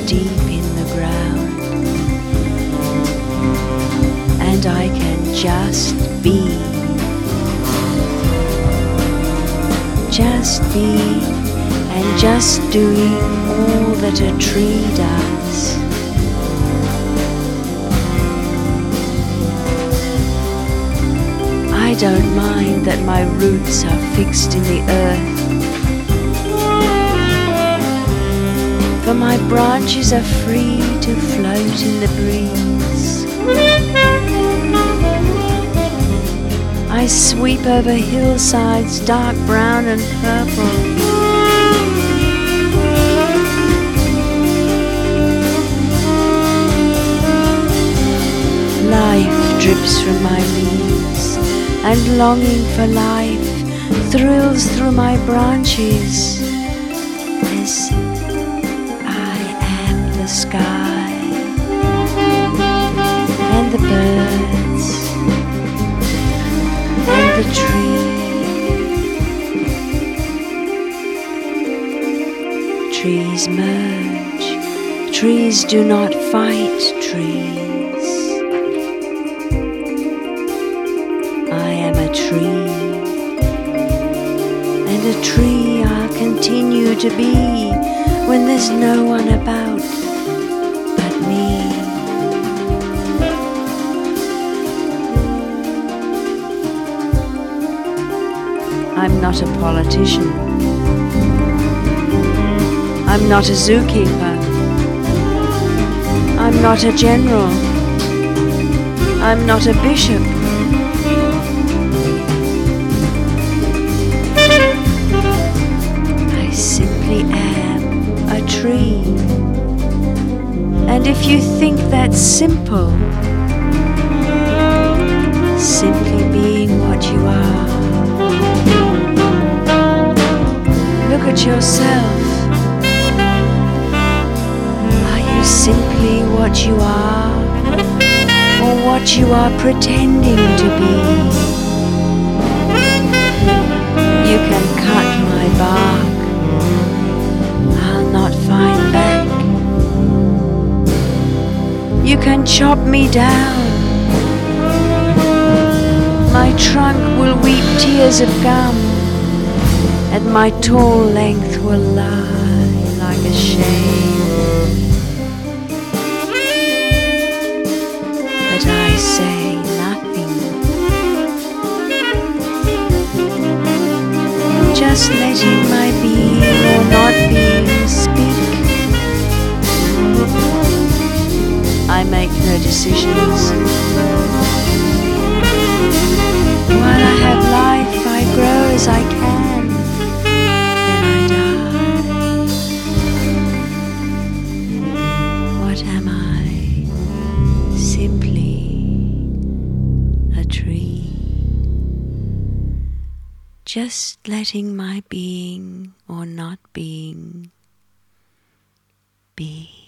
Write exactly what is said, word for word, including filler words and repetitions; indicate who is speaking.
Speaker 1: deep in the ground, and I can just be, just be, and just doing all that a tree does. I don't mind that my roots are fixed in the earth, for my branches are free to float in the breeze. I sweep over hillsides dark brown and purple, life drips from my leaves, and longing for life thrills through my branches as I am the sky and the birds and the tree. Trees merge, trees do not fight trees. I am a tree, and a tree I'll continue to be when there's no one about but me. I'm not a politician. I'm not a zookeeper. I'm not a general. I'm not a bishop. I simply am a tree. And if you think that's simple, simply being what you are, look at yourself. Are you simply what you are, or what you are pretending to be? You can cut my bark, I'll not find back. You can chop me down, my trunk will weep tears of gum, and my tall length will lie like a shame. But I say nothing, just letting my being or not being speak. I make no decisions. While I have life, I grow as I can, then I die. What am I? Simply a tree, just letting my being or not being be.